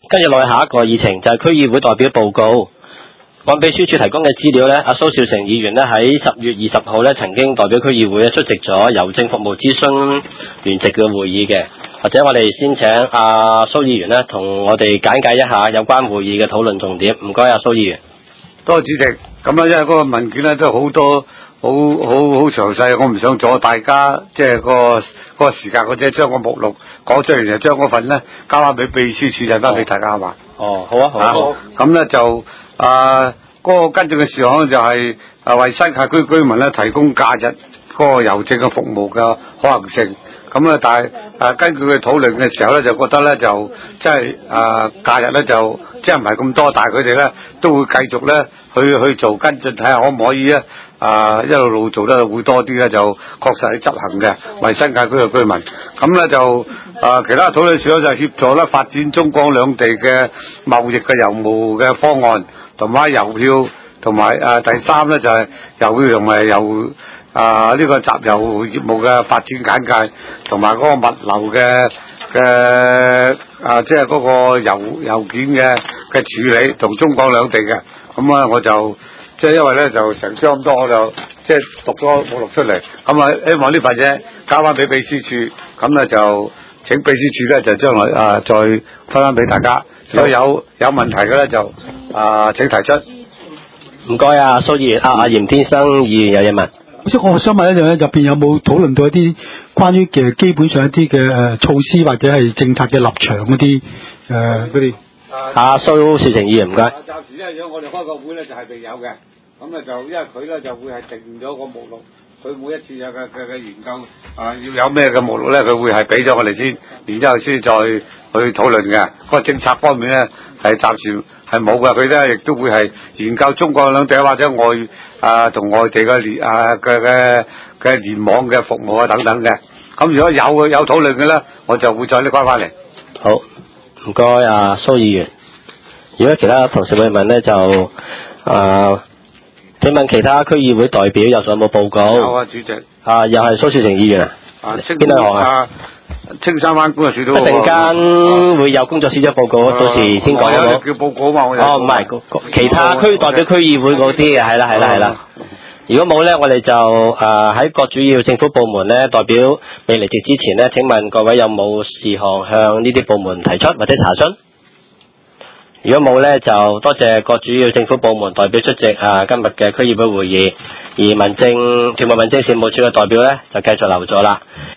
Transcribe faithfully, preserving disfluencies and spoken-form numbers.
跟住落去下一個議程就係區議會代表報告。按秘書處提供嘅資料咧，阿蘇少成議員咧喺十月二十號咧曾經代表區議會咧出席咗郵政服務諮詢聯席嘅會議嘅。或者我哋先請阿蘇議員咧同我哋簡介一下有關會議嘅討論重點。唔該，阿蘇議員。 多謝主席。咁啊，因為嗰個文件咧都好多好好好詳細，我唔想阻大家即係、嗰個嗰、嗰個時間，或者將個目錄講出嚟，就將嗰份咧交翻俾秘書處，就翻俾大家嘛。 哦，好啊，好啊。好。 咁咧就啊，嗰、嗰個跟進嘅事項就係啊，為新界區居民咧提供假日嗰個郵政嘅服務嘅可行性。咁啊，但係啊，根據佢討論嘅時候咧，就覺得咧就即係啊，假日咧就即係唔係咁多，但係佢哋咧都會繼續咧去去做跟進，睇下可唔可以咧啊一路路做得會多啲咧，就確實係執行嘅，為新界區嘅居民。咁咧就啊，其他討論事項就係協助咧發展中港兩地嘅貿易嘅郵務嘅方案，同埋郵票，同埋啊第三咧就係郵票同埋郵。啊！呢、這個集郵業務嘅發展簡介，同埋嗰個物流嘅嘅啊，即係嗰個郵郵件嘅嘅處理同中港兩地嘅，咁啊我就即係因為咧就成張咁多，我就即係讀咗目錄出嚟，咁啊希望呢份嘢交翻俾秘書處，咁咧就請秘書處咧就將來啊再分翻俾大家，如果有有問題嘅咧就啊請提出。 唔該啊，蘇議員，阿阿嚴天生議員有嘢問。 即係我想問一樣咧，入邊有冇討論到一啲關於嘅基本上一啲嘅誒措施或者係政策嘅立場嗰啲誒嗰啲？ 阿蘇少成議員唔該。 暫時咧，如果我哋開個會咧，就係未有嘅。咁咧就因為佢咧就會係定咗個目錄，佢每一次有嘅嘅嘅研究啊，要有咩嘅目錄咧，佢會係俾咗我哋先，然之後先再去討論嘅。個政策方面咧係暫時係冇嘅，佢咧亦都會係研究中國兩地或者外啊同外地嘅聯啊嘅嘅嘅聯網嘅服務啊等等嘅。咁如果有有討論嘅咧，我就會再拎翻翻嚟。 好，唔該啊，蘇議員。如果其他同事會問咧，就啊，請問其他區議會代表有冇報告？ 有啊，主席。 啊，又係蘇少成議員啊？ 啊， 邊兩項啊？ 青山灣工作小組。 一陣間會有工作小組報告，啊、到時先講好。 叫報告嘛，我哦，唔係，其他區代表區議會嗰啲嘅，係啦，係啦，係啦。如果冇咧，我哋就誒喺、呃、各主要政府部門咧，代表未離席之前咧，請問各位有冇事項向呢啲部門提出或者查詢？如果冇咧，就多謝各主要政府部門代表出席啊、呃、今日嘅區議會會議，而民政、屯門民政事務處嘅代表咧就繼續留咗啦。